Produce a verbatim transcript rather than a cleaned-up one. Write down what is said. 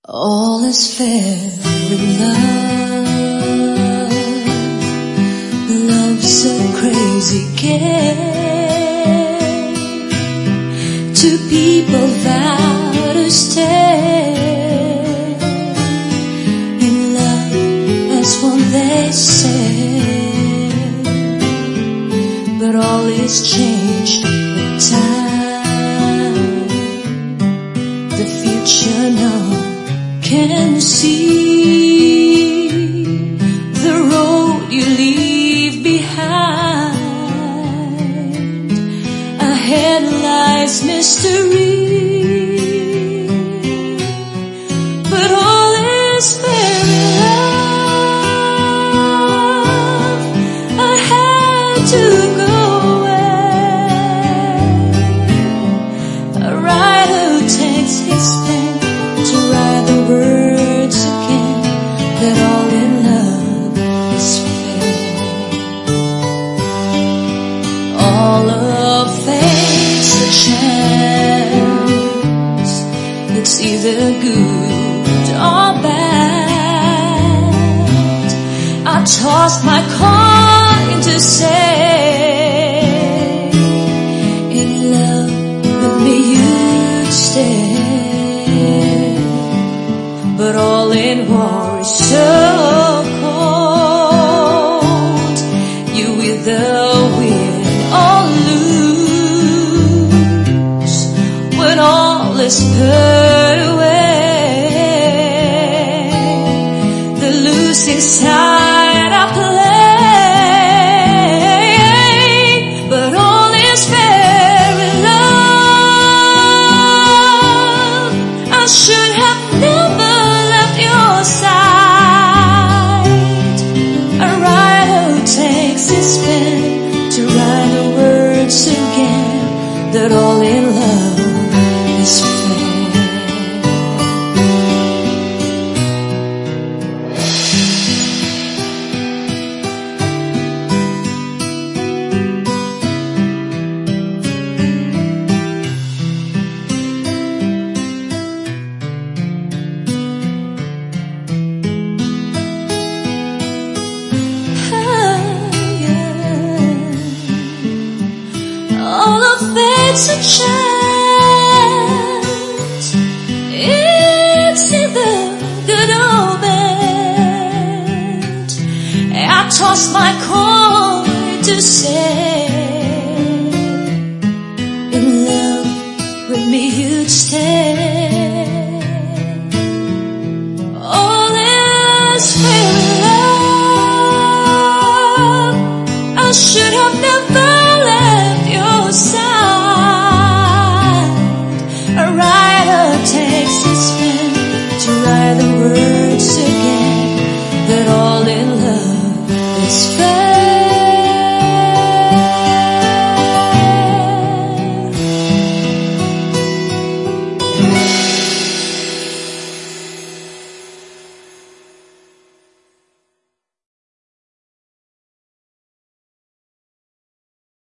All is fair in love. Love's a crazy game. Two people vow to stay in love, that's what they say. But all is changed with time. The future now can see, the road you leave behind. Ahead lies mystery, but all is fair in love. I had to go away. A writer takes his pen to write the words again, that all in love is fair. All of fate's a chance. It's either good or bad. I tossed my coin to say, in love with me you'd stay. But all in war is so cold. You either win or lose when all is put away. The losing side I play, but all is fair in love. I should have never your side. A writer takes his pen to write the words again, that all in love is fair. It's a chance. It's either good or bad. I tossed my coin to say, in love with me you'd stay.